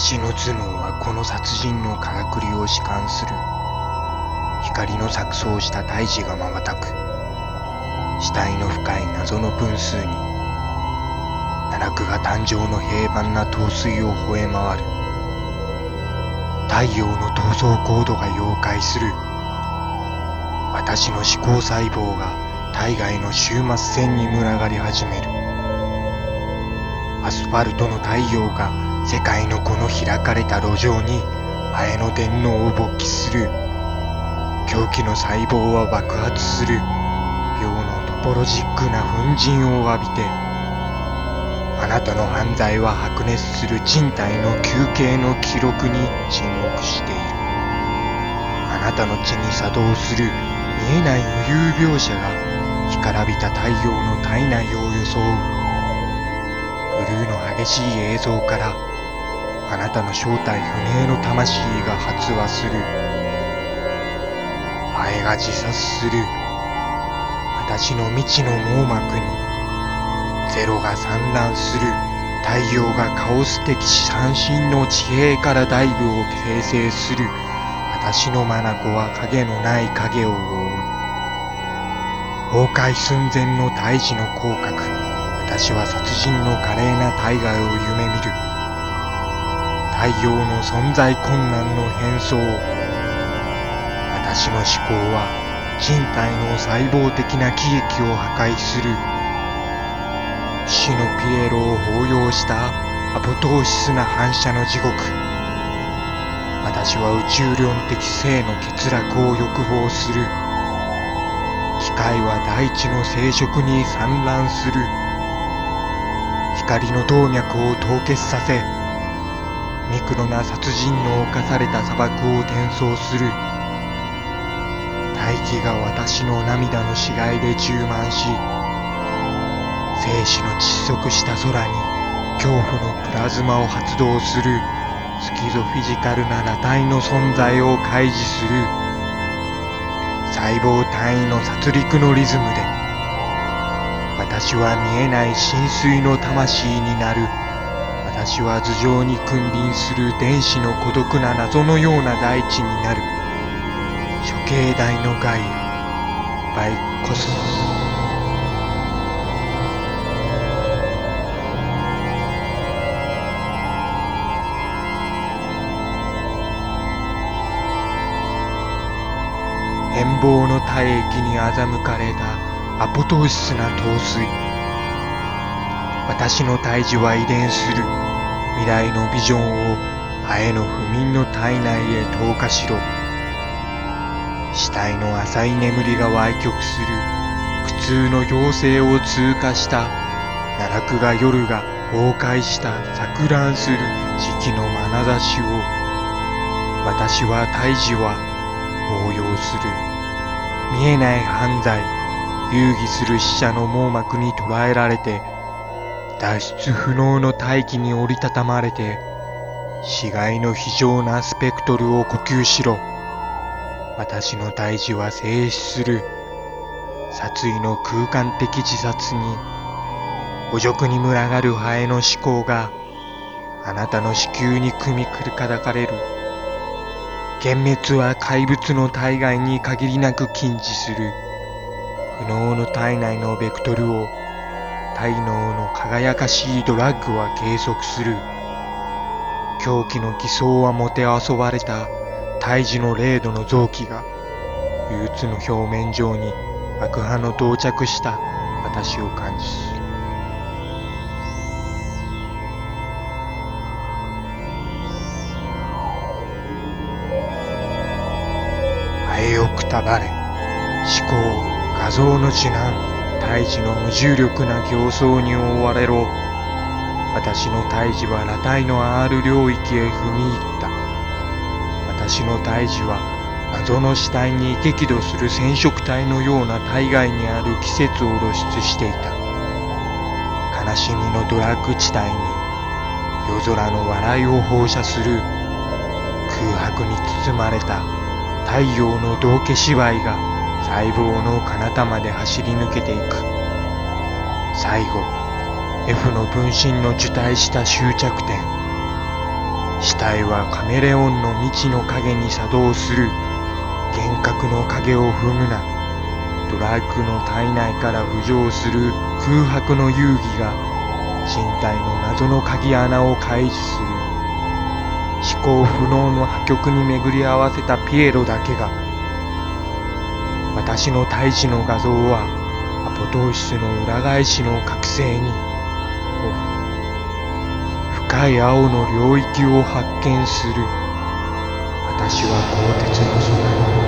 私の頭脳はこの殺人のからくりを弛緩する。光の錯綜した胎児が瞬く。死体の深い謎の分数に、奈落が誕生の平凡な陶酔を吠え回る。太陽の闘争コードが溶解する。私の思考細胞が体外の終末線に群がり始める。アスファルトの太陽が世界のこの開かれた路上にハエの電脳を勃起する。狂気の細胞は爆発する。秒のトポロジックな粉塵を浴びて、あなたの犯罪は白熱する人体の球形の記録に沈黙している。あなたの血に作動する見えない無有描写が干からびた太陽の体内を装う。ブルーの激しい映像からあなたの正体不明の魂が発話する。ハエが自殺する。私の未知の網膜にゼロが散乱する。太陽がカオス的三振の地平から大部を形成する。私の眼は影のない影を覆う。崩壊寸前の胎児の口角。私は殺人の華麗な大河を夢見る。太陽の存在困難の変装。私の思考は人体の細胞的な喜劇を破壊する。死のピエロを抱擁したアポトーシスな反射の地獄。私は宇宙論的性の欠落を欲望する。機械は大地の生殖に散乱する。光の動脈を凍結させ、ミクロな殺人の侵された砂漠を転送する。大気が私の涙の死骸で充満し、生死の窒息した空に恐怖のプラズマを発動する。スキゾフィジカルな裸体の存在を開示する。細胞単位の殺戮のリズムで、私は見えない浸水の魂になる。私は頭上に君臨する電子の孤独な謎のような大地になる。処刑台のガイア、バイコスモス。変貌の体液に欺かれたアポトーシスな陶酔。私の胎児は遺伝する。未来のビジョンをハエの不眠の体内へ投下しろ。死体の浅い眠りが歪曲する。苦痛の妖精を通過した。奈落が夜が崩壊した錯乱する時期の眼差しを、私は胎児は応用する。見えない犯罪、遊戯する死者の網膜に捉えられて、脱出不能の大気に折りたたまれて、死骸の非常なスペクトルを呼吸しろ。私の胎児は静止する。殺意の空間的自殺に、汚辱に群がるハエの思考があなたの子宮に組み砕かれる。幻滅は怪物の体外に限りなく禁止する。不能の体内のベクトルを体脳の輝かしいドラッグは計測する。狂気の偽装はもてあそばれた胎児の0度の臓器が憂鬱の表面上に爆破の到着した私を感知する。ハエをくたばれ。思考、画像の受難、胎児の無重力な形相に覆われろ。私の胎児は裸体の R 領域へ踏み入った。私の胎児は謎の死体に激怒する染色体のような体外にある季節を露出していた。悲しみのドラッグ地帯に夜空の笑いを放射する。空白に包まれた太陽の道化芝居が細胞の彼方まで走り抜けていく。最後、F の分身の受胎した終着点。 死体はカメレオンの未知の影に作動する幻覚の影を踏むな。ドラッグの体内から浮上する空白の遊戯が人体の謎の鍵穴を開示する。思考不能の破局に巡り合わせたピエロだけが、私の胎児の画像はアポトーシスの裏返しの覚醒に深い青の領域を発見する。私は鋼鉄の空に